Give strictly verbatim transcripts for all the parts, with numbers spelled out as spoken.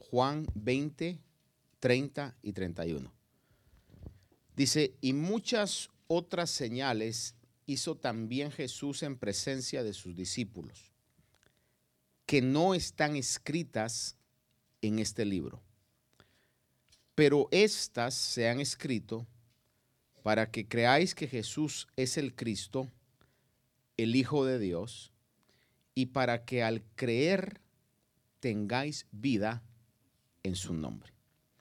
Juan veinte, treinta y treinta y uno. Dice, y muchas otras señales hizo también Jesús en presencia de sus discípulos, que no están escritas en este libro. Pero estas se han escrito para que creáis que Jesús es el Cristo, el Hijo de Dios, y para que al creer tengáis vida en su nombre.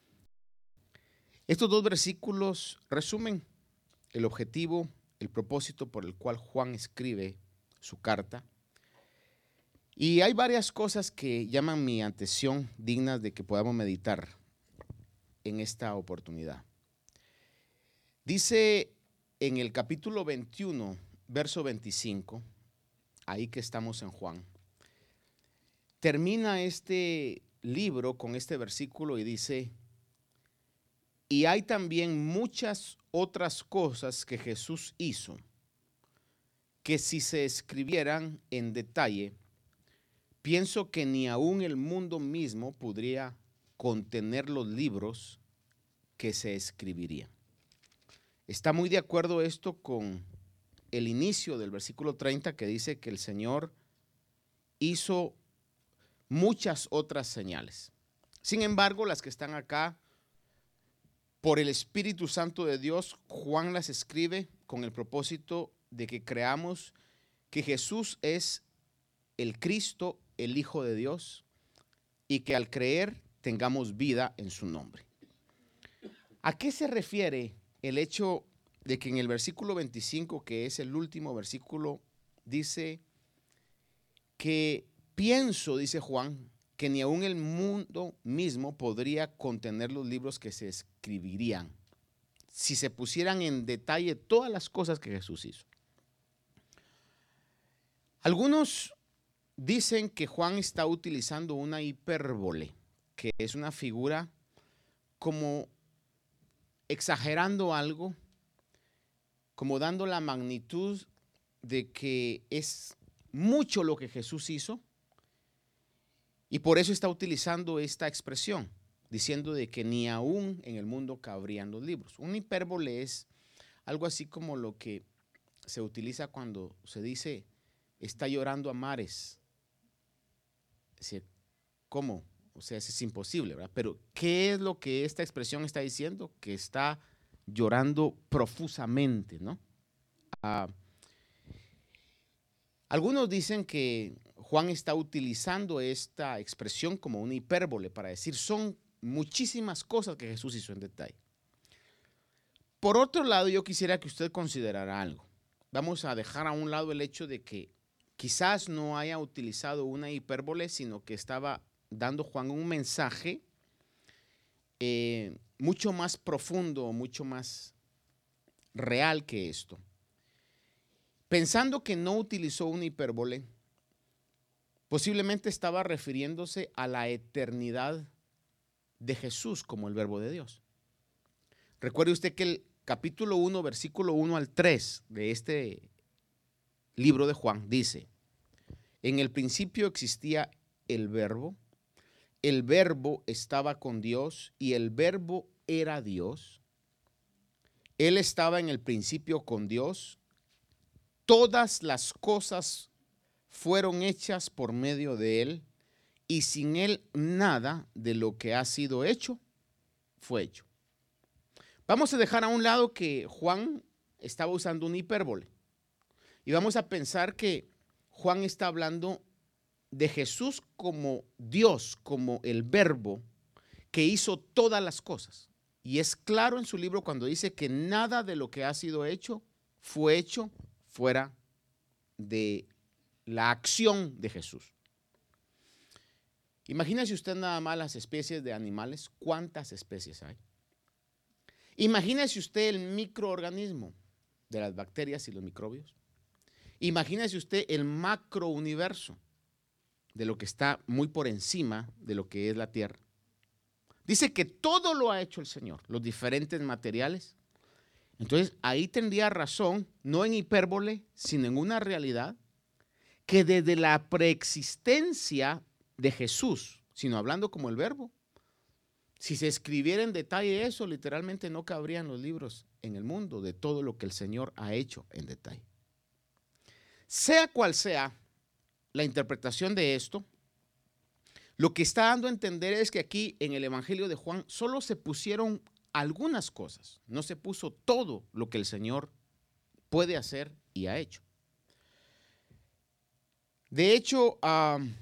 Estos dos versículos resumen el objetivo, el propósito por el cual Juan escribe su carta. Y hay varias cosas que llaman mi atención, dignas de que podamos meditar en esta oportunidad. Dice en el capítulo veintiuno, verso veinticinco, ahí que estamos en Juan, termina este libro con este versículo y dice, y hay también muchas otras cosas que Jesús hizo, que si se escribieran en detalle, pienso que ni aún el mundo mismo podría contener los libros que se escribirían. Está muy de acuerdo esto con el inicio del versículo treinta, que dice que el Señor hizo muchas otras señales. Sin embargo, las que están acá, por el Espíritu Santo de Dios, Juan las escribe con el propósito de que creamos que Jesús es el Cristo, el Hijo de Dios, y que al creer tengamos vida en su nombre. ¿A qué se refiere el hecho de que en el versículo veinticinco, que es el último versículo, dice que pienso, dice Juan, que ni aún el mundo mismo podría contener los libros que se escribirían si se pusieran en detalle todas las cosas que Jesús hizo? Algunos dicen que Juan está utilizando una hipérbole, que es una figura como exagerando algo, como dando la magnitud de que es mucho lo que Jesús hizo, y por eso está utilizando esta expresión, diciendo de que ni aún en el mundo cabrían los libros. Una hipérbole es algo así como lo que se utiliza cuando se dice está llorando a mares. Es decir, ¿cómo? O sea, es imposible, ¿verdad? Pero ¿qué es lo que esta expresión está diciendo? Que está llorando profusamente, ¿no? Ah, algunos dicen que Juan está utilizando esta expresión como una hipérbole para decir son muchísimas cosas que Jesús hizo en detalle. Por otro lado, yo quisiera que usted considerara algo. Vamos a dejar a un lado el hecho de que quizás no haya utilizado una hipérbole, sino que estaba dando Juan un mensaje eh, mucho más profundo, mucho más real que esto. Pensando que no utilizó una hipérbole, posiblemente estaba refiriéndose a la eternidad de Jesús como el Verbo de Dios. Recuerde usted que el capítulo uno, versículo uno al tres de este libro de Juan dice, en el principio existía el Verbo, el Verbo estaba con Dios y el Verbo era Dios. Él estaba en el principio con Dios. Todas las cosas fueron hechas por medio de Él y sin Él nada de lo que ha sido hecho fue hecho. Vamos a dejar a un lado que Juan estaba usando una hipérbole y vamos a pensar que Juan está hablando de Jesús como Dios, como el Verbo que hizo todas las cosas. Y es claro en su libro cuando dice que nada de lo que ha sido hecho fue hecho fuera de la acción de Jesús. Imagínese usted nada más las especies de animales, ¿cuántas especies hay? Imagínese usted el microorganismo de las bacterias y los microbios. Imagínese usted el macrouniverso de lo que está muy por encima de lo que es la Tierra. Dice que todo lo ha hecho el Señor, los diferentes materiales. Entonces, ahí tendría razón, no en hipérbole, sino en una realidad, que desde la preexistencia de Jesús, sino hablando como el Verbo, Si se escribiera en detalle eso, literalmente no cabrían los libros en el mundo de todo lo que el Señor ha hecho en detalle. Sea cual sea la interpretación de esto, lo que está dando a entender es que aquí en el Evangelio de Juan solo se pusieron algunas cosas, no se puso todo lo que el Señor puede hacer y ha hecho. De hecho, um,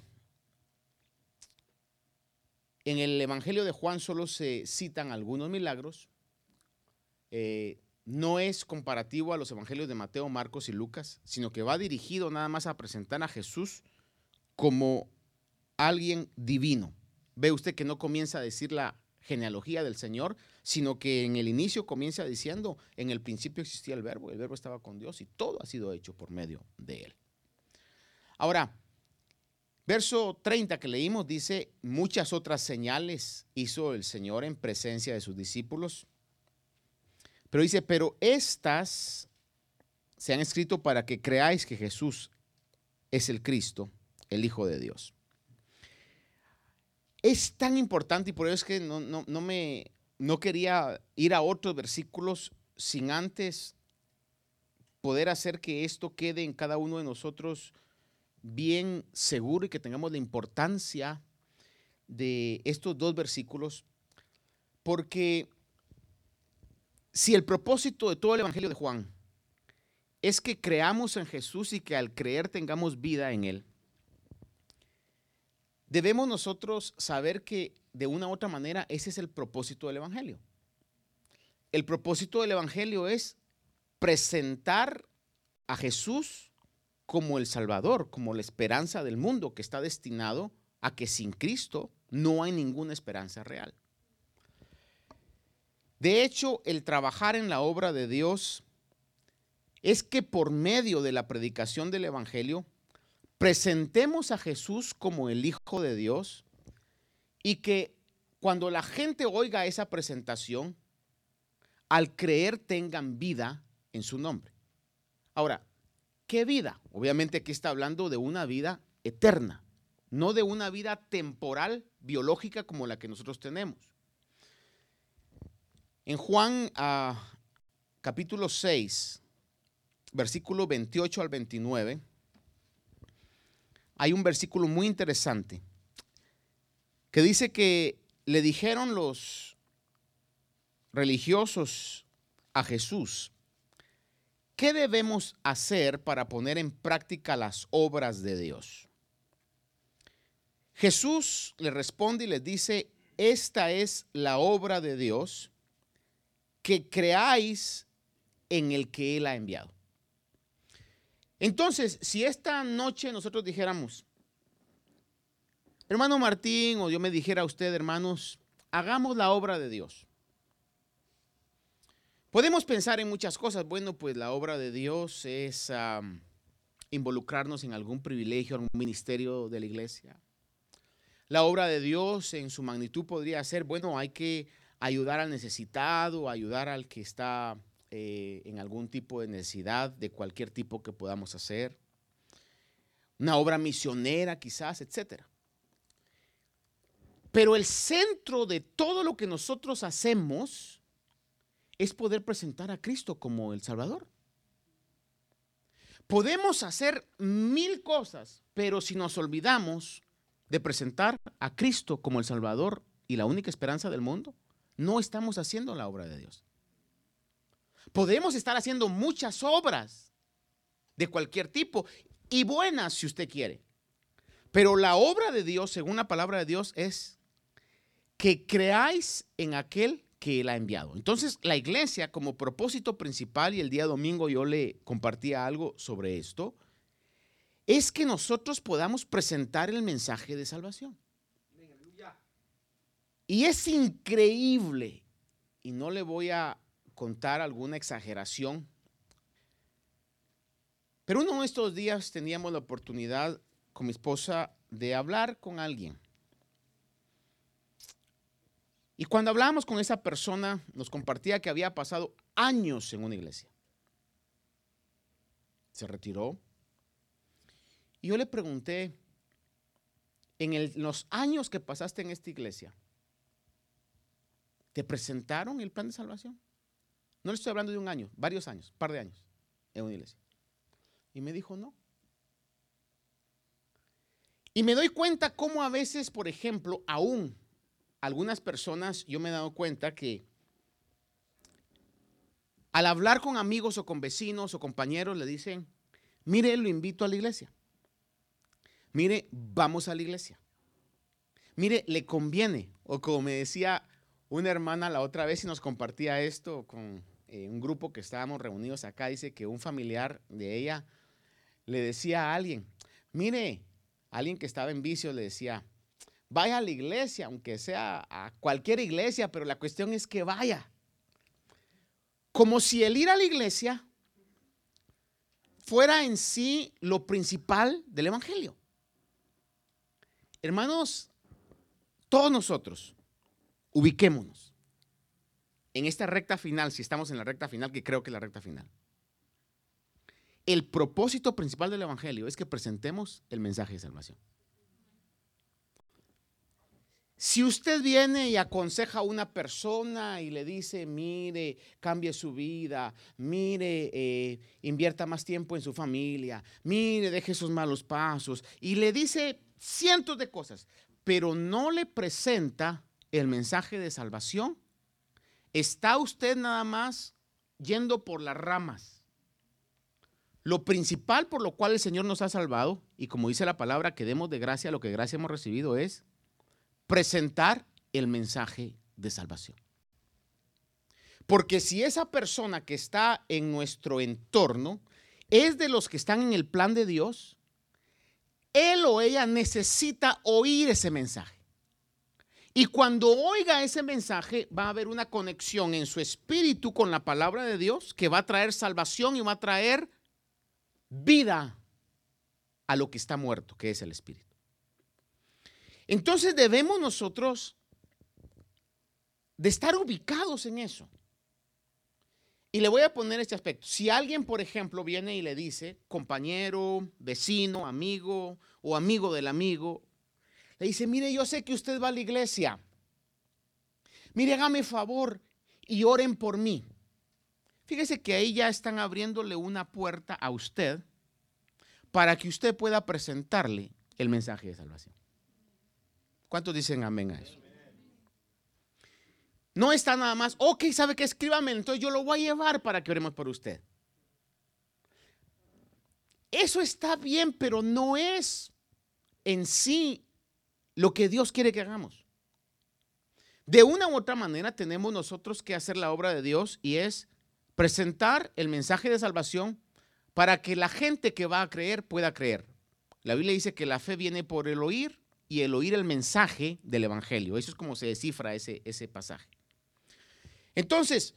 en el Evangelio de Juan solo se citan algunos milagros. Eh, no es comparativo a los Evangelios de Mateo, Marcos y Lucas, sino que va dirigido nada más a presentar a Jesús como alguien divino. Ve usted que no comienza a decir la genealogía del Señor, sino que en el inicio comienza diciendo, en el principio existía el verbo, el verbo estaba con Dios y todo ha sido hecho por medio de él. Ahora, verso treinta que leímos dice, muchas otras señales hizo el Señor en presencia de sus discípulos. Pero dice, pero estas se han escrito para que creáis que Jesús es el Cristo, el Hijo de Dios. Es tan importante y por eso es que no, no, no, me, no quería ir a otros versículos sin antes poder hacer que esto quede en cada uno de nosotros bien seguro y que tengamos la importancia de estos dos versículos, porque si el propósito de todo el Evangelio de Juan es que creamos en Jesús y que al creer tengamos vida en él, debemos nosotros saber que de una u otra manera ese es el propósito del Evangelio. El propósito del Evangelio es presentar a Jesús como el Salvador, como la esperanza del mundo que está destinado a que sin Cristo no hay ninguna esperanza real. De hecho, el trabajar en la obra de Dios es que por medio de la predicación del Evangelio presentemos a Jesús como el Hijo de Dios y que cuando la gente oiga esa presentación, al creer tengan vida en su nombre. Ahora, ¿qué vida? Obviamente aquí está hablando de una vida eterna, no de una vida temporal, biológica como la que nosotros tenemos. En Juan uh, capítulo seis, versículo veintiocho al veintinueve, hay un versículo muy interesante que dice que le dijeron los religiosos a Jesús, ¿qué debemos hacer para poner en práctica las obras de Dios? Jesús le responde y les dice, esta es la obra de Dios, que creáis en el que Él ha enviado. Entonces, si esta noche nosotros dijéramos, hermano Martín, o yo me dijera a usted, hermanos, hagamos la obra de Dios. Podemos pensar en muchas cosas. Bueno, pues la obra de Dios es um, involucrarnos en algún privilegio, en algún ministerio de la iglesia. La obra de Dios en su magnitud podría ser, bueno, hay que ayudar al necesitado, ayudar al que está eh, en algún tipo de necesidad, de cualquier tipo que podamos hacer. Una obra misionera quizás, etcétera. Pero el centro de todo lo que nosotros hacemos es poder presentar a Cristo como el Salvador. Podemos hacer mil cosas, pero si nos olvidamos de presentar a Cristo como el Salvador y la única esperanza del mundo, no estamos haciendo la obra de Dios. Podemos estar haciendo muchas obras de cualquier tipo y buenas si usted quiere, pero la obra de Dios, según la palabra de Dios, es que creáis en aquel que Él ha enviado. Entonces, la iglesia como propósito principal, y el día domingo yo le compartía algo sobre esto, es que nosotros podamos presentar el mensaje de salvación. Y es increíble, y no le voy a contar alguna exageración, pero uno de estos días teníamos la oportunidad con mi esposa de hablar con alguien. Y cuando hablábamos con esa persona, nos compartía que había pasado años en una iglesia. Se retiró. Y yo le pregunté, en, el, en los años que pasaste en esta iglesia, ¿Te presentaron el plan de salvación? No le estoy hablando de un año, varios años, un par de años en una iglesia. Y me dijo no. Y me doy cuenta cómo a veces, por ejemplo, aún algunas personas, yo me he dado cuenta que al hablar con amigos o con vecinos o compañeros le dicen, mire, lo invito a la iglesia. Mire, vamos a la iglesia. Mire, le conviene. O como me decía una hermana la otra vez y nos compartía esto con eh, un grupo que estábamos reunidos acá, dice que un familiar de ella le decía a alguien, mire, alguien que estaba en vicio le decía, vaya a la iglesia, aunque sea a cualquier iglesia, pero la cuestión es que vaya. Como si el ir a la iglesia fuera en sí lo principal del evangelio. Hermanos, todos nosotros ubiquémonos en esta recta final, si estamos en la recta final, que creo que es la recta final. El propósito principal del evangelio es que presentemos el mensaje de salvación. Si usted viene y aconseja a una persona y le dice, mire, cambie su vida, mire, eh, invierta más tiempo en su familia, mire, deje sus malos pasos, y le dice cientos de cosas, pero no le presenta el mensaje de salvación, está usted nada más yendo por las ramas. Lo principal por lo cual el Señor nos ha salvado, y como dice la palabra, que demos de gracia lo que gracia hemos recibido, es presentar el mensaje de salvación. Porque si esa persona que está en nuestro entorno es de los que están en el plan de Dios, él o ella necesita oír ese mensaje. Y cuando oiga ese mensaje va a haber una conexión en su espíritu con la palabra de Dios que va a traer salvación y va a traer vida a lo que está muerto, que es el espíritu. Entonces debemos nosotros de estar ubicados en eso. Y le voy a poner este aspecto. Si alguien, por ejemplo, viene y le dice, compañero, vecino, amigo o amigo del amigo, le dice, mire, yo sé que usted va a la iglesia. Mire, hágame favor y oren por mí. Fíjese que ahí ya están abriéndole una puerta a usted para que usted pueda presentarle el mensaje de salvación. ¿Cuántos dicen amén a eso? No está nada más, ok, ¿sabe qué? Escríbame, entonces yo lo voy a llevar para que oremos por usted. Eso está bien, pero no es en sí lo que Dios quiere que hagamos. De una u otra manera tenemos nosotros que hacer la obra de Dios y es presentar el mensaje de salvación para que la gente que va a creer pueda creer. La Biblia dice que la fe viene por el oír y el oír el mensaje del evangelio. Eso es como se descifra ese, ese pasaje. Entonces,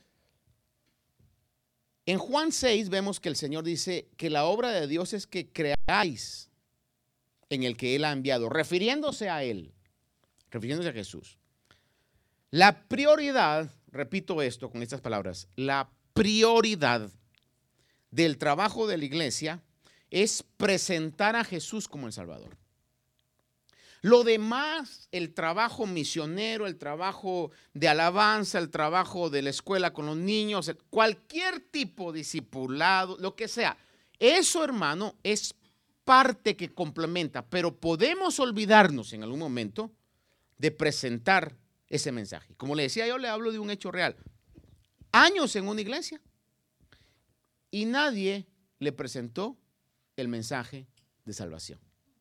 en Juan seis vemos que el Señor dice que la obra de Dios es que creáis en el que Él ha enviado, refiriéndose a Él, refiriéndose a Jesús. La prioridad, repito esto con estas palabras, la prioridad del trabajo de la iglesia es presentar a Jesús como el Salvador. Lo demás, el trabajo misionero, el trabajo de alabanza, el trabajo de la escuela con los niños, cualquier tipo de discipulado, lo que sea, eso, hermano, es parte que complementa, pero podemos olvidarnos en algún momento de presentar ese mensaje. Como le decía, yo le hablo de un hecho real. Años en una iglesia y nadie le presentó el mensaje de salvación.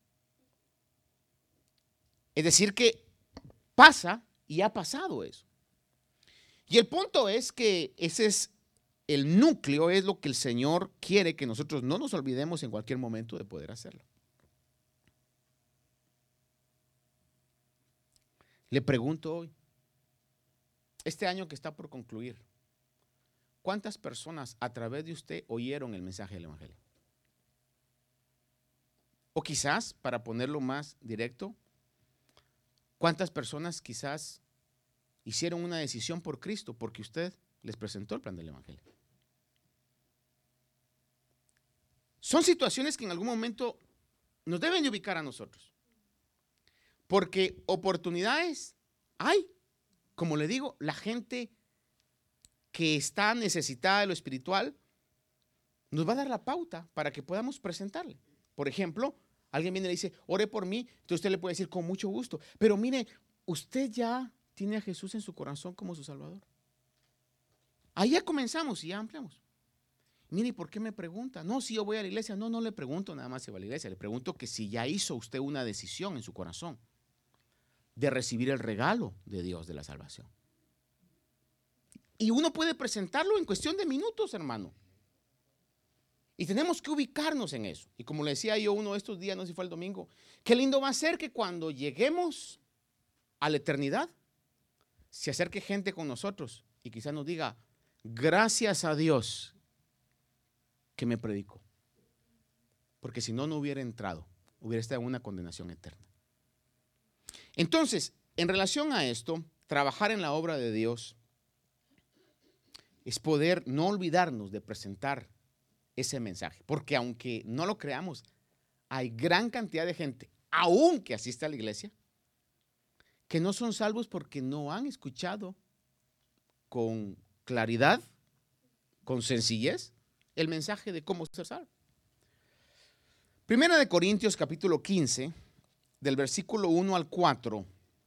Es decir que pasa y ha pasado eso. Y el punto es que ese es el núcleo, es lo que el Señor quiere que nosotros no nos olvidemos en cualquier momento de poder hacerlo. Le pregunto hoy, este año que está por concluir, ¿cuántas personas a través de usted oyeron el mensaje del evangelio? O quizás, para ponerlo más directo, ¿cuántas personas quizás hicieron una decisión por Cristo porque usted les presentó el plan del evangelio? Son situaciones que en algún momento nos deben de ubicar a nosotros. Porque oportunidades hay como le digo, la gente que está necesitada de lo espiritual nos va a dar la pauta para que podamos presentarle. Por ejemplo, alguien viene y le dice, ore por mí, entonces usted le puede decir con mucho gusto, pero mire, usted ya tiene a Jesús en su corazón como su Salvador. Ahí ya comenzamos y ya ampliamos. Mire, ¿y por qué me pregunta? No, si yo voy a la iglesia. No, no le pregunto nada más si va a la iglesia. Le pregunto que si ya hizo usted una decisión en su corazón de recibir el regalo de Dios de la salvación. Y uno puede presentarlo en cuestión de minutos, hermano. Y tenemos que ubicarnos en eso. Y como le decía yo uno de estos días, no sé si fue el domingo, qué lindo va a ser que cuando lleguemos a la eternidad, se acerque gente con nosotros y quizás nos diga, gracias a Dios que me predicó. Porque si no, no hubiera entrado, hubiera estado en una condenación eterna. Entonces, en relación a esto, trabajar en la obra de Dios es poder no olvidarnos de presentar ese mensaje. Porque aunque no lo creamos, hay gran cantidad de gente, aunque asiste a la iglesia, que no son salvos porque no han escuchado con claridad, con sencillez, el mensaje de cómo ser salvo. Primera de Corintios capítulo quince, del versículo uno al cuatro,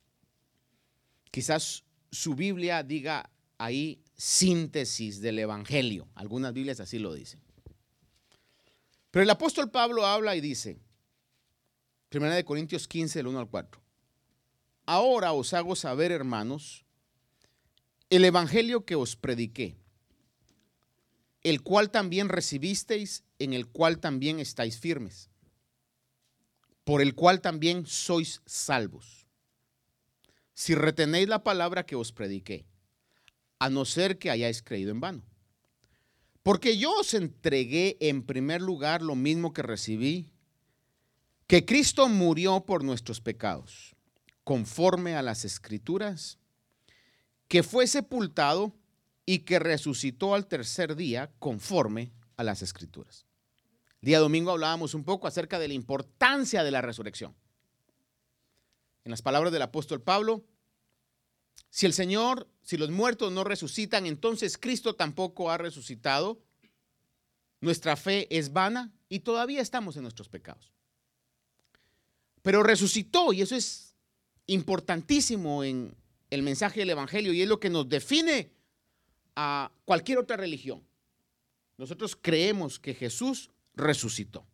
quizás su Biblia diga ahí síntesis del evangelio. Algunas Biblias así lo dicen. Pero el apóstol Pablo habla y dice, Primera de Corintios quince, del uno al cuatro. Ahora os hago saber, hermanos, el evangelio que os prediqué, el cual también recibisteis, en el cual también estáis firmes, por el cual también sois salvos, si retenéis la palabra que os prediqué, a no ser que hayáis creído en vano. Porque yo os entregué en primer lugar lo mismo que recibí, que Cristo murió por nuestros pecados, conforme a las Escrituras, que fue sepultado y que resucitó al tercer día, conforme a las Escrituras. El día domingo hablábamos un poco acerca de la importancia de la resurrección. En las palabras del apóstol Pablo, si el Señor, si los muertos no resucitan, entonces Cristo tampoco ha resucitado. Nuestra fe es vana y todavía estamos en nuestros pecados. Pero resucitó, y eso es importantísimo en el mensaje del evangelio, y es lo que nos define a cualquier otra religión. Nosotros creemos que Jesús resucitó.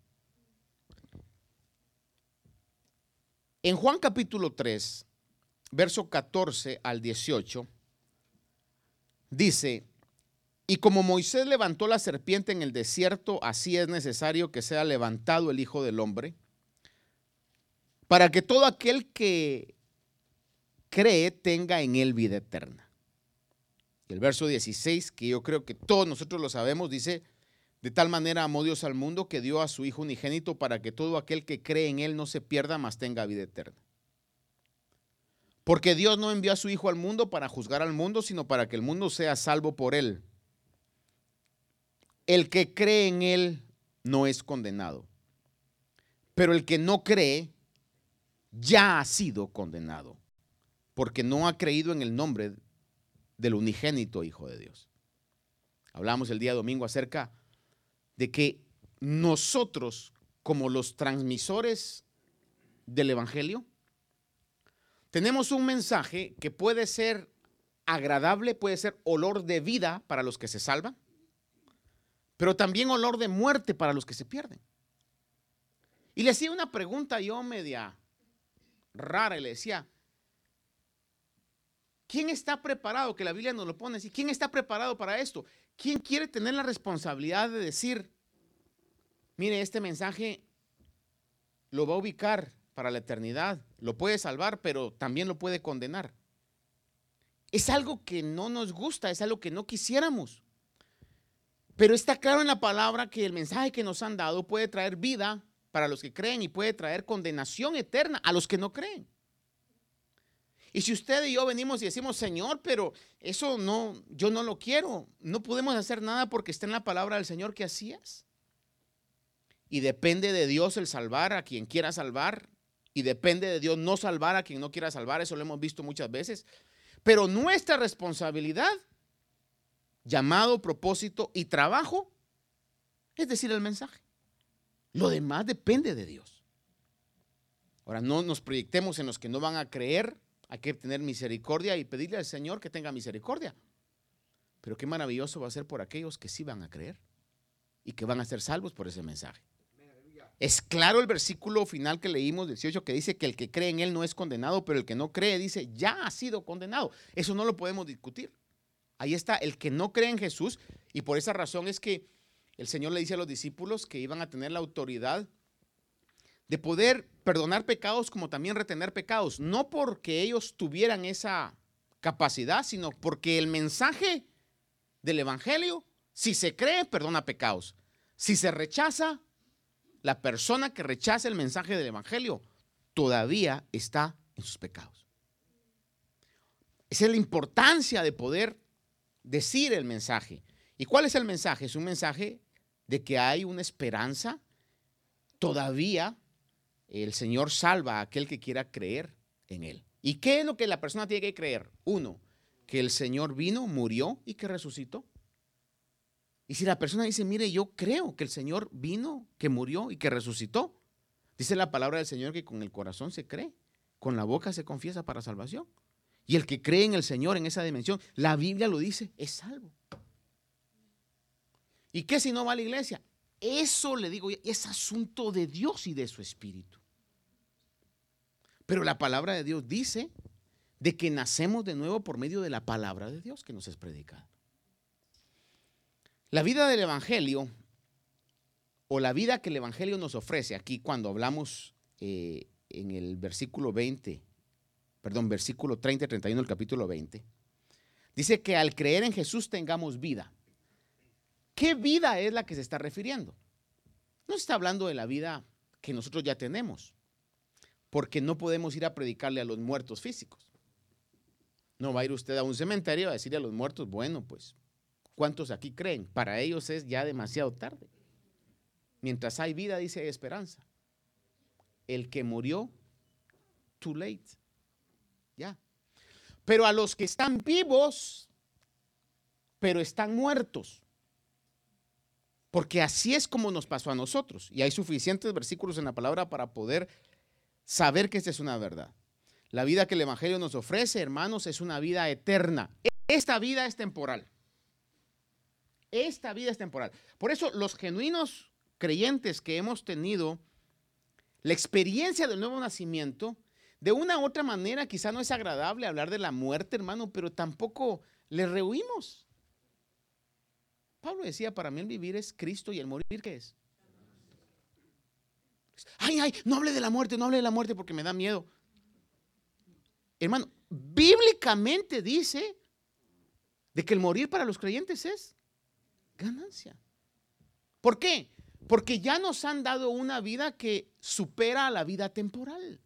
En Juan capítulo tres, verso catorce al dieciocho, dice, y como Moisés levantó la serpiente en el desierto, así es necesario que sea levantado el Hijo del Hombre, para que todo aquel que cree tenga en él vida eterna. Y el verso dieciséis, que yo creo que todos nosotros lo sabemos, dice, de tal manera amó Dios al mundo que dio a su Hijo unigénito para que todo aquel que cree en él no se pierda, mas tenga vida eterna. Porque Dios no envió a su Hijo al mundo para juzgar al mundo, sino para que el mundo sea salvo por él. El que cree en él no es condenado, pero el que no cree ya ha sido condenado, porque no ha creído en el nombre del unigénito Hijo de Dios. Hablamos el día domingo acerca de que nosotros, como los transmisores del evangelio, tenemos un mensaje que puede ser agradable, puede ser olor de vida para los que se salvan, pero también olor de muerte para los que se pierden. Y le hacía una pregunta yo media rara y le decía, ¿quién está preparado? Que la Biblia nos lo pone así. ¿Quién está preparado para esto? ¿Quién quiere tener la responsabilidad de decir, mire, este mensaje lo va a ubicar para la eternidad, lo puede salvar, pero también lo puede condenar? Es algo que no nos gusta, es algo que no quisiéramos. Pero está claro en la palabra que el mensaje que nos han dado puede traer vida para los que creen y puede traer condenación eterna a los que no creen. Y si usted y yo venimos y decimos, Señor, pero eso no, yo no lo quiero, no podemos hacer nada porque está en la palabra del Señor que así es. Y depende de Dios el salvar a quien quiera salvar, y depende de Dios no salvar a quien no quiera salvar, eso lo hemos visto muchas veces. Pero nuestra responsabilidad, llamado, propósito y trabajo, es decir, el mensaje. Lo demás depende de Dios. Ahora, no nos proyectemos en los que no van a creer. Hay que tener misericordia y pedirle al Señor que tenga misericordia. Pero qué maravilloso va a ser por aquellos que sí van a creer y que van a ser salvos por ese mensaje. Es claro el versículo final que leímos, dieciocho, que dice que el que cree en Él no es condenado, pero el que no cree dice, ya ha sido condenado. Eso no lo podemos discutir. Ahí está, el que no cree en Jesús, y por esa razón es que el Señor le dice a los discípulos que iban a tener la autoridad de poder perdonar pecados como también retener pecados, no porque ellos tuvieran esa capacidad, sino porque el mensaje del evangelio, si se cree, perdona pecados. Si se rechaza, la persona que rechaza el mensaje del evangelio todavía está en sus pecados. Esa es la importancia de poder decir el mensaje. ¿Y cuál es el mensaje? Es un mensaje de que hay una esperanza. Todavía el Señor salva a aquel que quiera creer en Él. ¿Y qué es lo que la persona tiene que creer? Uno, que el Señor vino, murió y que resucitó. Y si la persona dice, mire, yo creo que el Señor vino, que murió y que resucitó, dice la palabra del Señor que con el corazón se cree, con la boca se confiesa para salvación. Y el que cree en el Señor en esa dimensión, la Biblia lo dice, es salvo. ¿Y qué si no va a la iglesia? Eso le digo, es asunto de Dios y de su Espíritu. Pero la palabra de Dios dice de que nacemos de nuevo por medio de la palabra de Dios que nos es predicada. La vida del evangelio, o la vida que el evangelio nos ofrece, aquí cuando hablamos eh, en el versículo veinte, perdón, versículo treinta y treinta y uno del capítulo veinte, dice que al creer en Jesús tengamos vida. ¿Qué vida es la que se está refiriendo? No está hablando de la vida que nosotros ya tenemos, porque no podemos ir a predicarle a los muertos físicos. No va a ir usted a un cementerio a decirle a los muertos, bueno, pues, ¿cuántos aquí creen? Para ellos es ya demasiado tarde. Mientras hay vida, dice, hay esperanza. El que murió, too late. Ya. Pero a los que están vivos, pero están muertos. Porque así es como nos pasó a nosotros. Y hay suficientes versículos en la palabra para poder saber que esta es una verdad. La vida que el evangelio nos ofrece, hermanos, es una vida eterna. Esta vida es temporal. Esta vida es temporal. Por eso los genuinos creyentes que hemos tenido la experiencia del nuevo nacimiento, de una u otra manera quizá no es agradable hablar de la muerte, hermano, pero tampoco le rehuimos. Pablo decía, para mí el vivir es Cristo y el morir, ¿qué es? Ay, ay, no hable de la muerte, no hable de la muerte porque me da miedo. Hermano, bíblicamente dice de que el morir para los creyentes es ganancia. ¿Por qué? Porque ya nos han dado una vida que supera a la vida temporal.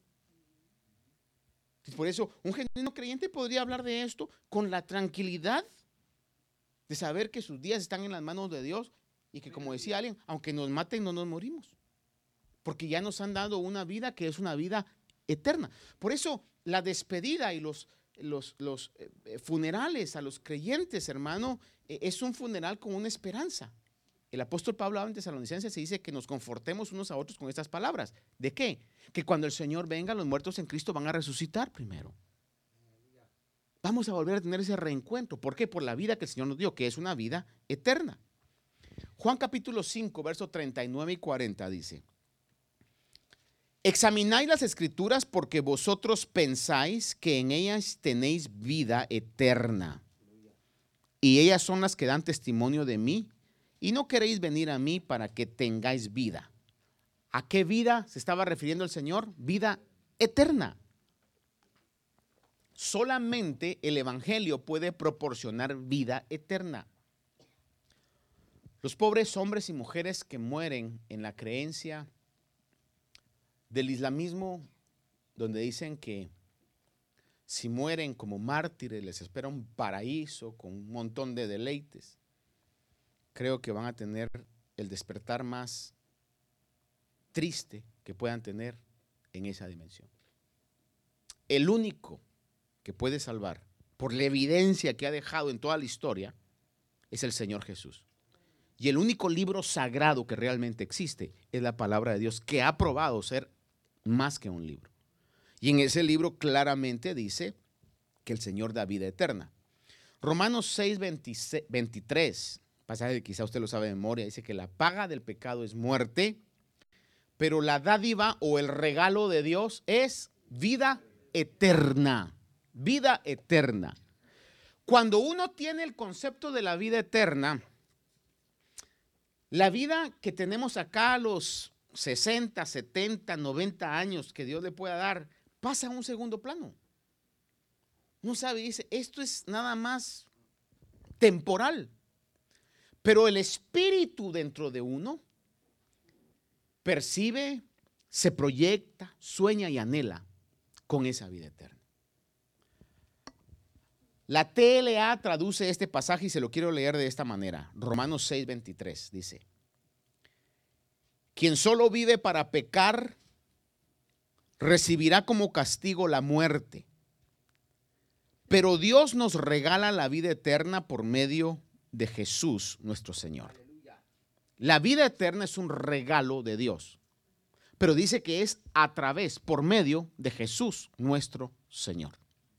Por eso un genuino creyente podría hablar de esto con la tranquilidad de saber que sus días están en las manos de Dios y que, como decía alguien, aunque nos maten no nos morimos, porque ya nos han dado una vida que es una vida eterna. Por eso la despedida y los, los, los eh, funerales a los creyentes, hermano, eh, es un funeral con una esperanza. El apóstol Pablo habla en Tesalonicenses y dice que nos confortemos unos a otros con estas palabras. ¿De qué? Que cuando el Señor venga, los muertos en Cristo van a resucitar primero. Vamos a volver a tener ese reencuentro. ¿Por qué? Por la vida que el Señor nos dio, que es una vida eterna. Juan capítulo cinco, versos treinta y nueve y cuarenta dice: examináis las escrituras porque vosotros pensáis que en ellas tenéis vida eterna. Y ellas son las que dan testimonio de mí. Y no queréis venir a mí para que tengáis vida. ¿A qué vida se estaba refiriendo el Señor? Vida eterna. Solamente el evangelio puede proporcionar vida eterna. Los pobres hombres y mujeres que mueren en la creencia del islamismo, donde dicen que si mueren como mártires les espera un paraíso con un montón de deleites, creo que van a tener el despertar más triste que puedan tener en esa dimensión. El único que puede salvar por la evidencia que ha dejado en toda la historia, es el Señor Jesús. Y el único libro sagrado que realmente existe es la palabra de Dios, que ha probado ser más que un libro. Y en ese libro claramente dice que el Señor da vida eterna. Romanos seis, veintitrés, pasaje que quizá usted lo sabe de memoria, dice que la paga del pecado es muerte, pero la dádiva o el regalo de Dios es vida eterna. Vida eterna. Cuando uno tiene el concepto de la vida eterna, la vida que tenemos acá a los sesenta, setenta, noventa años que Dios le pueda dar, pasa a un segundo plano. Uno sabe y dice, esto es nada más temporal. Pero el espíritu dentro de uno percibe, se proyecta, sueña y anhela con esa vida eterna. La T L A traduce este pasaje y se lo quiero leer de esta manera. Romanos seis, veintitrés dice: quien solo vive para pecar, recibirá como castigo la muerte. Pero Dios nos regala la vida eterna por medio de Jesús, nuestro Señor. La vida eterna es un regalo de Dios, pero dice que es a través, por medio de Jesús, nuestro Señor.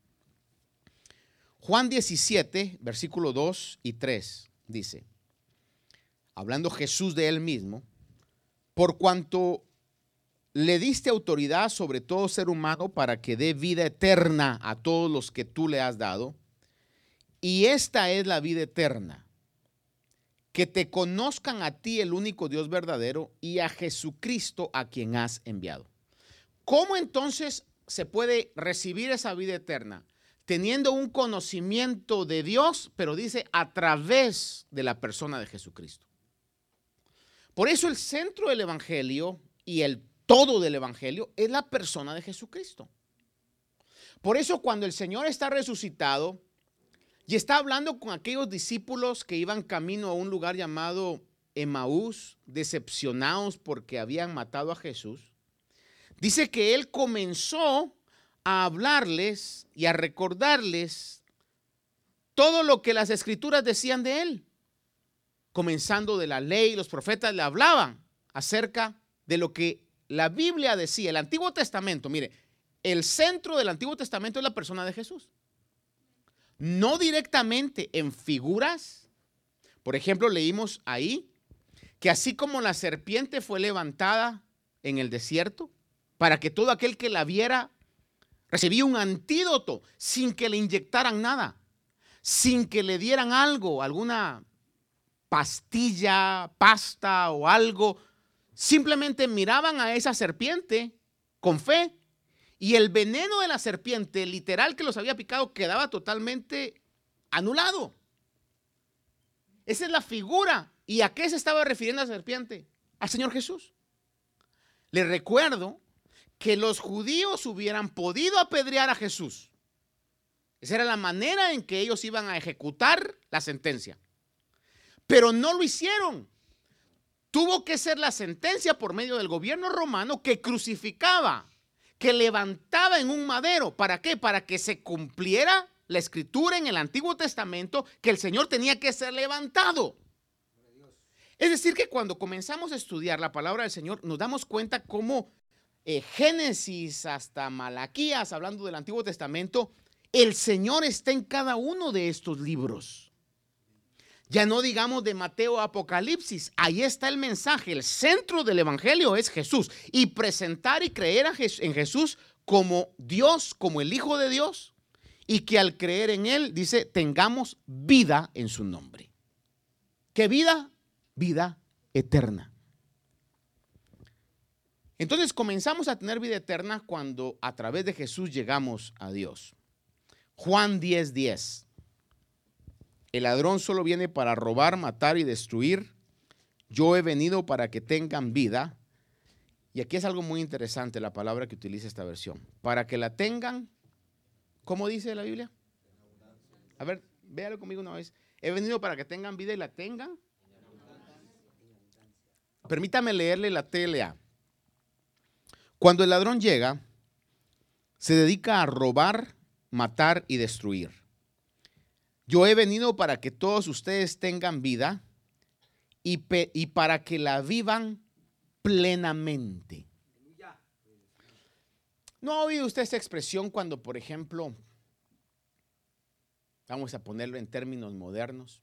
Juan diecisiete, versículo dos y tres, dice, hablando Jesús de él mismo, por cuanto le diste autoridad sobre todo ser humano para que dé vida eterna a todos los que tú le has dado, y esta es la vida eterna, que te conozcan a ti, el único Dios verdadero, y a Jesucristo a quien has enviado. ¿Cómo entonces se puede recibir esa vida eterna? Teniendo un conocimiento de Dios, pero dice a través de la persona de Jesucristo. Por eso el centro del evangelio y el todo del evangelio es la persona de Jesucristo. Por eso cuando el Señor está resucitado y está hablando con aquellos discípulos que iban camino a un lugar llamado Emaús, decepcionados porque habían matado a Jesús, dice que Él comenzó a hablarles y a recordarles todo lo que las escrituras decían de Él. Comenzando de la ley, los profetas le hablaban acerca de lo que la Biblia decía. El Antiguo Testamento, mire, el centro del Antiguo Testamento es la persona de Jesús. No directamente en figuras. Por ejemplo, leímos ahí que así como la serpiente fue levantada en el desierto, para que todo aquel que la viera recibía un antídoto sin que le inyectaran nada, sin que le dieran algo, alguna pastilla, pasta o algo. Simplemente miraban a esa serpiente con fe y el veneno de la serpiente, literal que los había picado, quedaba totalmente anulado. Esa es la figura. ¿Y a qué se estaba refiriendo la serpiente? Al Señor Jesús. Les recuerdo que los judíos hubieran podido apedrear a Jesús. Esa era la manera en que ellos iban a ejecutar la sentencia. Pero no lo hicieron. Tuvo que ser la sentencia por medio del gobierno romano que crucificaba, que levantaba en un madero. ¿Para qué? Para que se cumpliera la escritura en el Antiguo Testamento que el Señor tenía que ser levantado. Es decir, que cuando comenzamos a estudiar la palabra del Señor, nos damos cuenta cómo eh, Génesis hasta Malaquías, hablando del Antiguo Testamento, el Señor está en cada uno de estos libros. Ya no digamos de Mateo a Apocalipsis, ahí está el mensaje. El centro del evangelio es Jesús y presentar y creer a Jes- en Jesús como Dios, como el Hijo de Dios, y que al creer en Él, dice, tengamos vida en su nombre. ¿Qué vida? Vida eterna. Entonces comenzamos a tener vida eterna cuando a través de Jesús llegamos a Dios. Juan diez, diez. El ladrón solo viene para robar, matar y destruir. Yo he venido para que tengan vida. Y aquí es algo muy interesante la palabra que utiliza esta versión. Para que la tengan, ¿cómo dice la Biblia? A ver, véalo conmigo una vez. He venido para que tengan vida y la tengan. Permítame leerle la T L A. Cuando el ladrón llega, se dedica a robar, matar y destruir. Yo he venido para que todos ustedes tengan vida y, pe, y para que la vivan plenamente. ¿No ha oído usted esta expresión cuando, por ejemplo, vamos a ponerlo en términos modernos,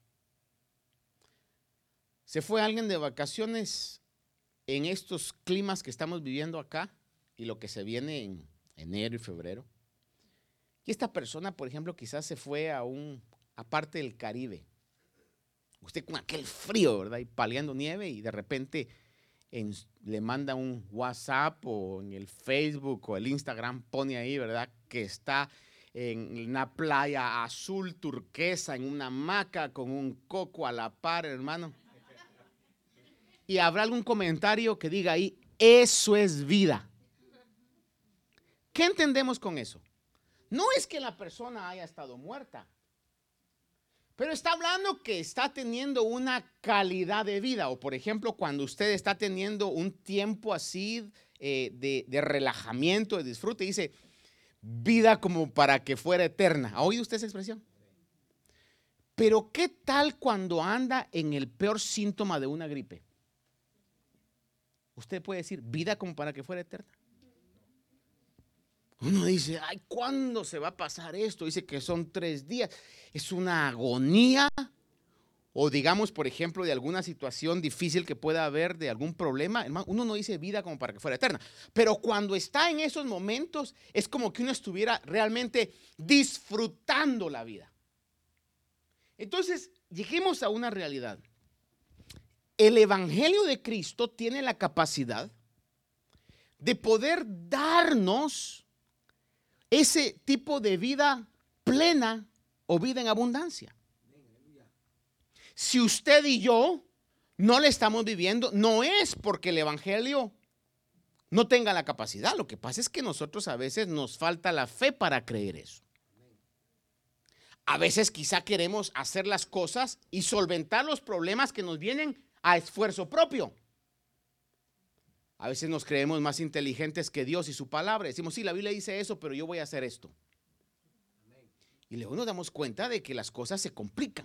se fue alguien de vacaciones en estos climas que estamos viviendo acá y lo que se viene en enero y febrero? Y esta persona, por ejemplo, quizás se fue a un, a parte del Caribe. Usted con aquel frío, ¿verdad? Y paliando nieve y de repente en, le manda un WhatsApp o en el Facebook o el Instagram, pone ahí, ¿verdad? Que está en una playa azul turquesa, en una hamaca con un coco a la par, hermano. Y habrá algún comentario que diga ahí, eso es vida. ¿Qué entendemos con eso? No es que la persona haya estado muerta, pero está hablando que está teniendo una calidad de vida. O por ejemplo, cuando usted está teniendo un tiempo así eh, de, de relajamiento, de disfrute, dice, vida como para que fuera eterna. ¿Ha oído usted esa expresión? Pero ¿qué tal cuando anda en el peor síntoma de una gripe? Usted puede decir, vida como para que fuera eterna. Uno dice, ay, ¿cuándo se va a pasar esto? Dice que son tres días. Es una agonía. O digamos, por ejemplo, de alguna situación difícil que pueda haber, de algún problema. Hermano, uno no dice vida como para que fuera eterna. Pero cuando está en esos momentos, es como que uno estuviera realmente disfrutando la vida. Entonces, lleguemos a una realidad. El Evangelio de Cristo tiene la capacidad de poder darnos ese tipo de vida plena o vida en abundancia. Si usted y yo no le estamos viviendo, no es porque el Evangelio no tenga la capacidad. Lo que pasa es que nosotros a veces nos falta la fe para creer eso. A veces quizá queremos hacer las cosas y solventar los problemas que nos vienen a esfuerzo propio. A veces nos creemos más inteligentes que Dios y su palabra. Decimos, sí, la Biblia dice eso, pero yo voy a hacer esto. Y luego nos damos cuenta de que las cosas se complican.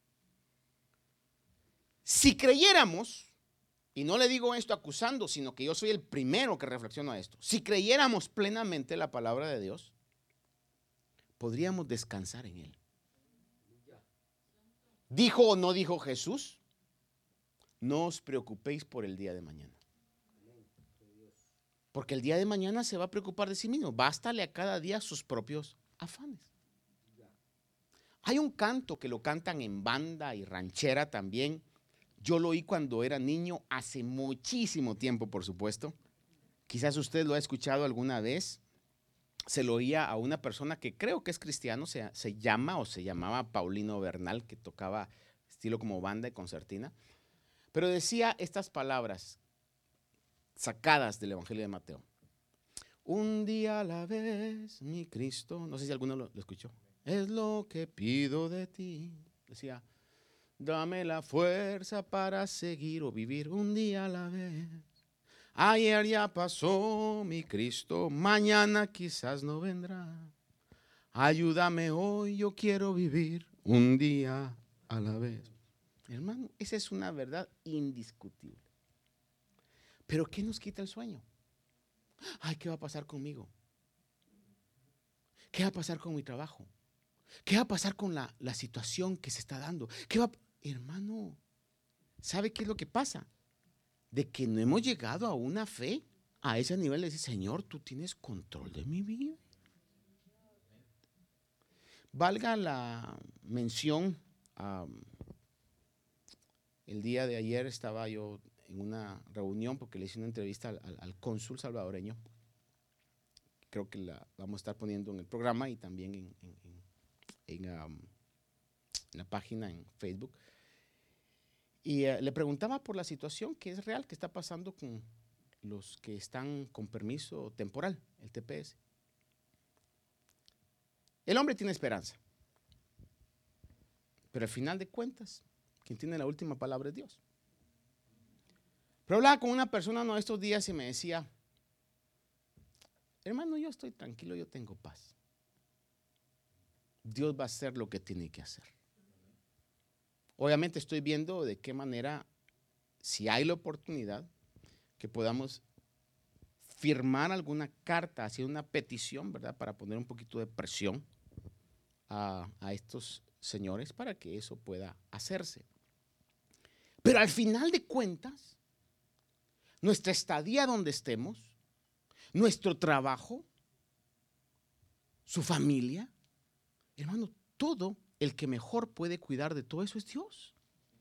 Si creyéramos, y no le digo esto acusando, sino que yo soy el primero que reflexiona esto. Si creyéramos plenamente la palabra de Dios, podríamos descansar en Él. ¿Dijo o no dijo Jesús? No os preocupéis por el día de mañana. Porque el día de mañana se va a preocupar de sí mismo. Bástale a cada día sus propios afanes. Hay un canto que lo cantan en banda y ranchera también. Yo lo oí cuando era niño, hace muchísimo tiempo, por supuesto. Quizás usted lo ha escuchado alguna vez. Se lo oía a una persona que creo que es cristiano, se, se llama o se llamaba Paulino Bernal, que tocaba estilo como banda y concertina. Pero decía estas palabras sacadas del Evangelio de Mateo. Un día a la vez, mi Cristo, no sé si alguno lo, lo escuchó, es lo que pido de ti. Decía, dame la fuerza para seguir o vivir un día a la vez. Ayer ya pasó, mi Cristo, mañana quizás no vendrá. Ayúdame hoy, yo quiero vivir un día a la vez. Hermano, esa es una verdad indiscutible. Pero ¿qué nos quita el sueño? Ay, ¿qué va a pasar conmigo? ¿Qué va a pasar con mi trabajo? ¿Qué va a pasar con la, la situación que se está dando? ¿Qué va? Hermano, ¿sabe qué es lo que pasa? De que no hemos llegado a una fe a ese nivel de decir, Señor, tú tienes control de mi vida. Valga la mención, um, el día de ayer estaba yo en una reunión porque le hice una entrevista al, al, al cónsul salvadoreño. Creo que la vamos a estar poniendo en el programa y también en, en, en, en, um, en la página en Facebook. Y uh, le preguntaba por la situación que es real, que está pasando con los que están con permiso temporal, el T P S. El hombre tiene esperanza, pero al final de cuentas, quien tiene la última palabra es Dios. Pero hablaba con una persona no estos días y me decía, hermano, yo estoy tranquilo, yo tengo paz. Dios va a hacer lo que tiene que hacer. obviamente estoy viendo de qué manera, si hay la oportunidad, que podamos firmar alguna carta, hacer una petición, ¿verdad? Para poner un poquito de presión a, a estos señores para que eso pueda hacerse. Pero al final de cuentas, nuestra estadía donde estemos, nuestro trabajo, su familia, hermano, todo el que mejor puede cuidar de todo eso es Dios.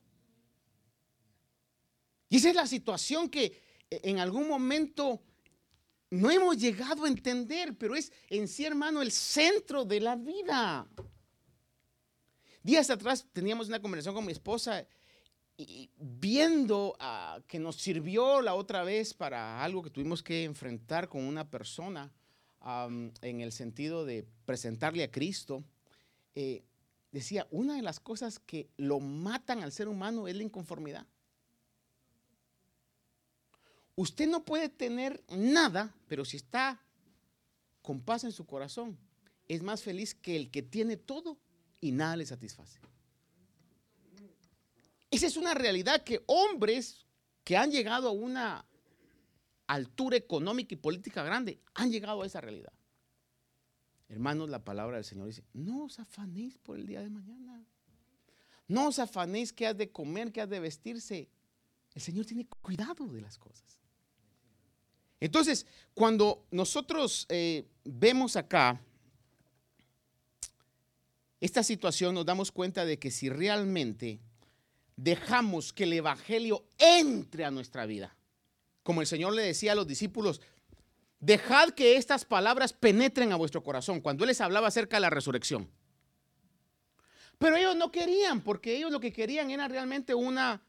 Y esa es la situación que en algún momento no hemos llegado a entender, pero es en sí, hermano, el centro de la vida. Días atrás teníamos una conversación con mi esposa y viendo uh, que nos sirvió la otra vez para algo que tuvimos que enfrentar con una persona um, en el sentido de presentarle a Cristo. Eh, decía, una de las cosas que lo matan al ser humano es la inconformidad. Usted no puede tener nada, pero si está con paz en su corazón, es más feliz que el que tiene todo y nada le satisface. Esa es una realidad que hombres que han llegado a una altura económica y política grande han llegado a esa realidad. Hermanos, la palabra del Señor dice, no os afanéis por el día de mañana. No os afanéis qué has de comer, qué has de vestirse. El Señor tiene cuidado de las cosas. Entonces, cuando nosotros eh, vemos acá esta situación, nos damos cuenta de que si realmente dejamos que el evangelio entre a nuestra vida, como el Señor le decía a los discípulos, dejad que estas palabras penetren a vuestro corazón, cuando Él les hablaba acerca de la resurrección. Pero ellos no querían, porque ellos lo que querían era realmente una,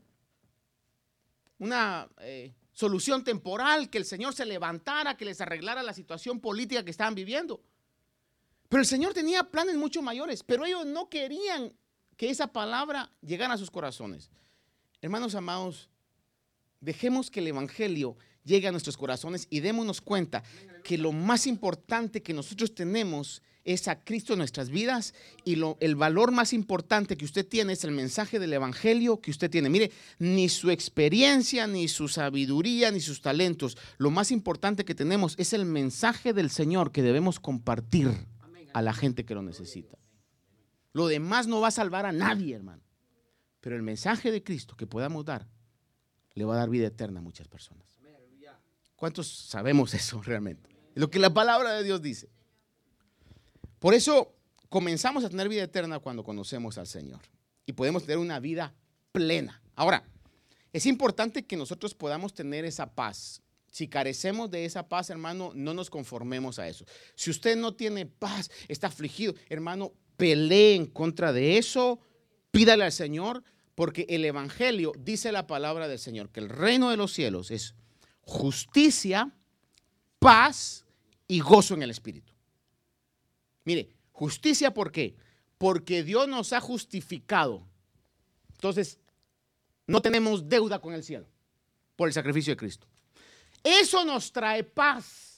una eh, solución temporal, que el Señor se levantara, que les arreglara la situación política que estaban viviendo. Pero el Señor tenía planes mucho mayores, pero ellos no querían que esa palabra llegara a sus corazones. Hermanos amados, dejemos que el evangelio llegue a nuestros corazones y démonos cuenta que lo más importante que nosotros tenemos es a Cristo en nuestras vidas, y lo, el valor más importante que usted tiene es el mensaje del evangelio que usted tiene. Mire, ni su experiencia, ni su sabiduría, ni sus talentos. Lo más importante que tenemos es el mensaje del Señor que debemos compartir a la gente que lo necesita. Lo demás no va a salvar a nadie, hermano. Pero el mensaje de Cristo que podamos dar le va a dar vida eterna a muchas personas. ¿Cuántos sabemos eso realmente? Es lo que la palabra de Dios dice. Por eso comenzamos a tener vida eterna cuando conocemos al Señor. Y podemos tener una vida plena. Ahora, es importante que nosotros podamos tener esa paz. Si carecemos de esa paz, hermano, no nos conformemos a eso. Si usted no tiene paz, está afligido, hermano, pelee en contra de eso, pídale al Señor, porque el evangelio, dice la palabra del Señor, que el reino de los cielos es justicia, paz y gozo en el Espíritu. Mire, justicia, ¿por qué? Porque Dios nos ha justificado. Entonces, no tenemos deuda con el cielo por el sacrificio de Cristo. Eso nos trae paz.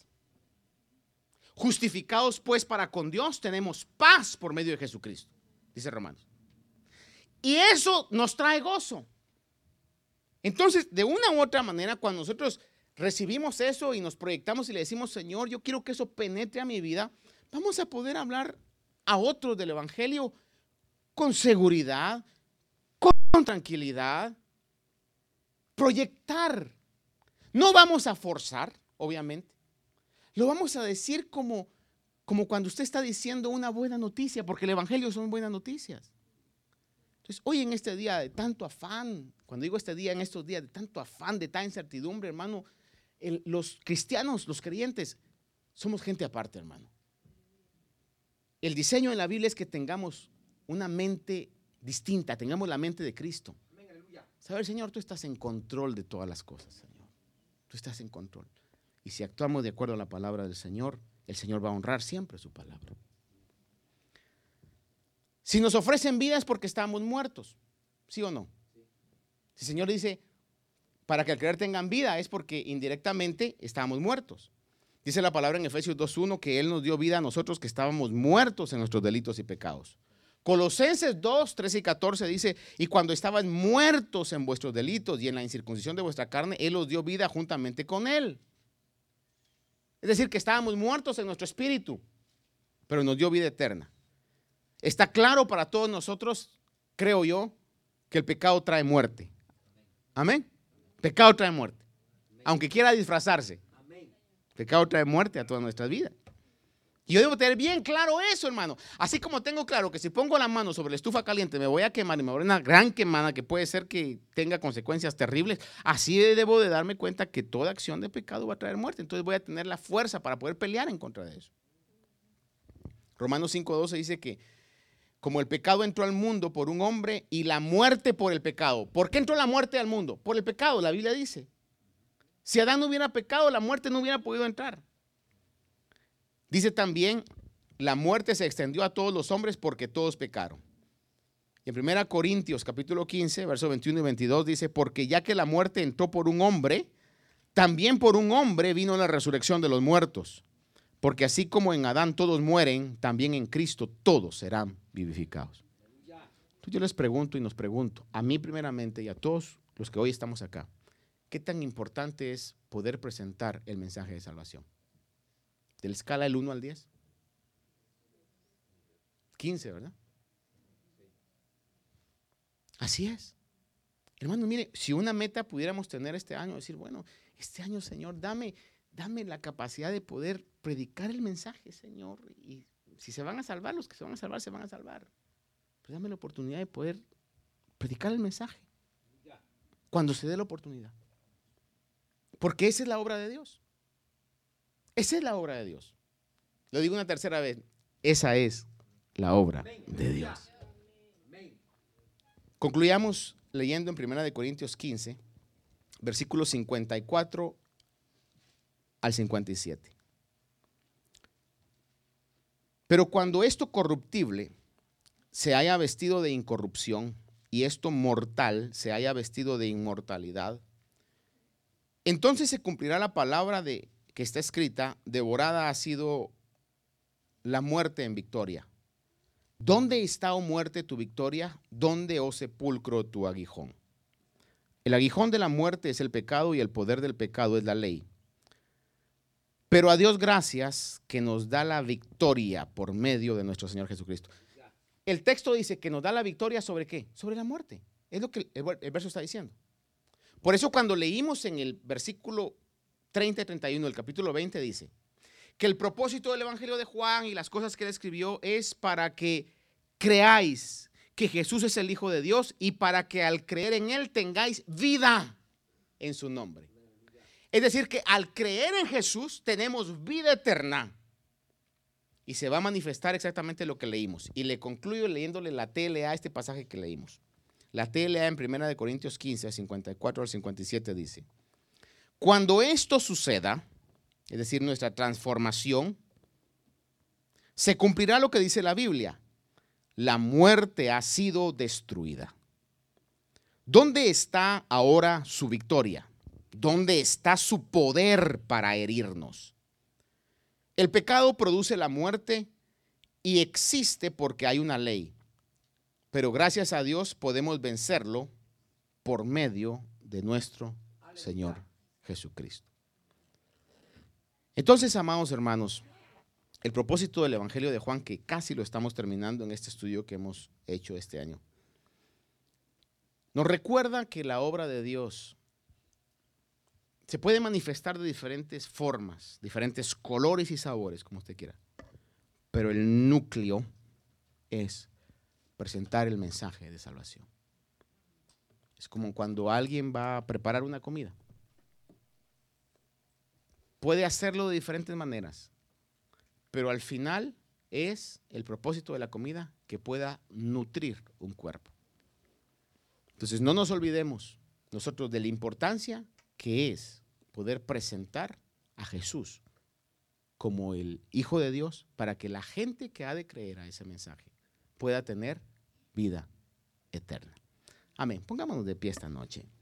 Justificados pues para con Dios, tenemos paz por medio de Jesucristo, dice Romanos. Y eso nos trae gozo. Entonces, de una u otra manera, cuando nosotros recibimos eso y nos proyectamos y le decimos, Señor, yo quiero que eso penetre a mi vida, vamos a poder hablar a otros del evangelio con seguridad, con tranquilidad, proyectar. No vamos a forzar, obviamente. Lo vamos a decir como, como cuando usted está diciendo una buena noticia, porque el evangelio son buenas noticias. Entonces, hoy en este día de tanto afán, cuando digo este día, en estos días de tanto afán, de tanta incertidumbre, hermano, el, los cristianos, los creyentes, somos gente aparte, hermano. El diseño en la Biblia es que tengamos una mente distinta, tengamos la mente de Cristo. Saber, Señor, tú estás en control de todas las cosas, Señor. Tú estás en control. Y si actuamos de acuerdo a la palabra del Señor, el Señor va a honrar siempre su palabra. Si nos ofrecen vida es porque estamos muertos, ¿sí o no? Si el Señor dice, para que al creer tengan vida, es porque indirectamente estamos muertos. Dice la palabra en Efesios dos uno que Él nos dio vida a nosotros que estábamos muertos en nuestros delitos y pecados. Colosenses dos, trece y catorce dice, y cuando estaban muertos en vuestros delitos y en la incircuncisión de vuestra carne, Él os dio vida juntamente con Él. Es decir, que estábamos muertos en nuestro espíritu, pero nos dio vida eterna. Está claro para todos nosotros, creo yo, que el pecado trae muerte. Amén. Pecado trae muerte. Aunque quiera disfrazarse. Pecado trae muerte a todas nuestras vidas. Y yo debo tener bien claro eso, hermano. Así como tengo claro que si pongo la mano sobre la estufa caliente me voy a quemar y me voy a una gran quemada que puede ser que tenga consecuencias terribles, así debo de darme cuenta que toda acción de pecado va a traer muerte. Entonces voy a tener la fuerza para poder pelear en contra de eso. Romanos cinco doce dice que como el pecado entró al mundo por un hombre y la muerte por el pecado. ¿Por qué entró la muerte al mundo? Por el pecado, la Biblia dice. Si Adán no hubiera pecado, la muerte no hubiera podido entrar. Dice también, la muerte se extendió a todos los hombres porque todos pecaron. En primera Corintios capítulo quince, versos veintiuno y veintidós dice, porque ya que la muerte entró por un hombre, también por un hombre vino la resurrección de los muertos. Porque así como en Adán todos mueren, también en Cristo todos serán vivificados. Entonces yo les pregunto y nos pregunto, a mí primeramente y a todos los que hoy estamos acá, ¿qué tan importante es poder presentar el mensaje de salvación? De la escala del uno al diez. quince, ¿verdad? Así es. Hermano, mire, si una meta pudiéramos tener este año, decir, bueno, este año, Señor, dame, dame la capacidad de poder predicar el mensaje, Señor. Y si se van a salvar, los que se van a salvar, se van a salvar. Pues dame la oportunidad de poder predicar el mensaje. Cuando se dé la oportunidad. Porque esa es la obra de Dios. Esa es la obra de Dios. Lo digo una tercera vez. Esa es la obra de Dios. Concluyamos leyendo en primera de Corintios quince, versículos cincuenta y cuatro al cincuenta y siete. Pero cuando esto corruptible se haya vestido de incorrupción y esto mortal se haya vestido de inmortalidad, entonces se cumplirá la palabra de que está escrita, devorada ha sido la muerte en victoria. ¿Dónde está, oh muerte, tu victoria? ¿Dónde, oh sepulcro, tu aguijón? El aguijón de la muerte es el pecado y el poder del pecado es la ley. Pero a Dios gracias que nos da la victoria por medio de nuestro Señor Jesucristo. El texto dice que nos da la victoria ¿sobre qué? Sobre la muerte. Es lo que el, el verso está diciendo. Por eso cuando leímos en el versículo treinta y treinta y uno del capítulo veinte dice que el propósito del Evangelio de Juan y las cosas que él escribió es para que creáis que Jesús es el Hijo de Dios y para que al creer en Él tengáis vida en su nombre. Es decir, que al creer en Jesús tenemos vida eterna y se va a manifestar exactamente lo que leímos. Y le concluyo leyéndole la T L A a este pasaje que leímos. La T L A en primera de Corintios quince, cincuenta y cuatro al cincuenta y siete dice, cuando esto suceda, es decir, nuestra transformación, se cumplirá lo que dice la Biblia. La muerte ha sido destruida. ¿Dónde está ahora su victoria? ¿Dónde está su poder para herirnos? El pecado produce la muerte y existe porque hay una ley. Pero gracias a Dios podemos vencerlo por medio de nuestro Señor Jesucristo. Entonces, amados hermanos, el propósito del Evangelio de Juan, que casi lo estamos terminando en este estudio que hemos hecho este año, nos recuerda que la obra de Dios se puede manifestar de diferentes formas, diferentes colores y sabores, como usted quiera. Pero el núcleo es presentar el mensaje de salvación. Es como cuando alguien va a preparar una comida. Puede hacerlo de diferentes maneras, pero al final es el propósito de la comida que pueda nutrir un cuerpo. Entonces no nos olvidemos nosotros de la importancia que es poder presentar a Jesús como el Hijo de Dios para que la gente que ha de creer a ese mensaje pueda tener vida eterna. Amén. Pongámonos de pie esta noche.